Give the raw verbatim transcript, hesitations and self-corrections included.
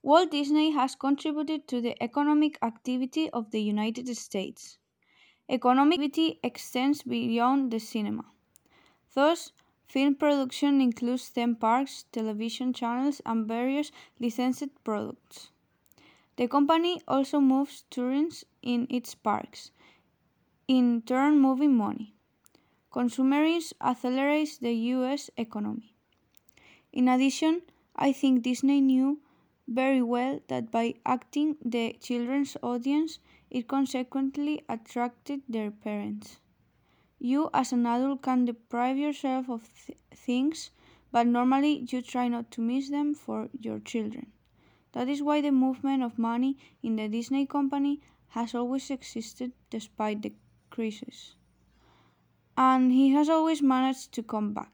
Walt Disney has contributed to the economic activity of the United States. Economic activity extends beyond the cinema. Thus, film production includes theme parks, television channels, and various licensed products. The company also moves tourists in its parks, in turn moving money. Consumerism accelerates the U S economy. In addition, I think Disney knew very well that by acting the children's audience, it consequently attracted their parents. You, as an adult, can deprive yourself of th- things, but normally you try not to miss them for your children. That is why the movement of money in the Disney company has always existed despite the crisis. And he has always managed to come back.